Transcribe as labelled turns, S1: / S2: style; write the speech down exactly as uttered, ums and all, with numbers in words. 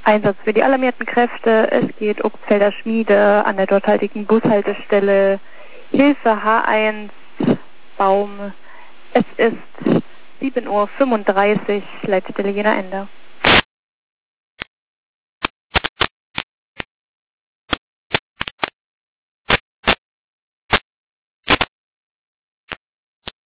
S1: Einsatz für die alarmierten Kräfte. Es geht Obstfelder Schmiede an der dorthaltigen Bushaltestelle. Hilfe H eins Baum. Es ist sieben Uhr fünfunddreißig. Leitstelle Jena Ende.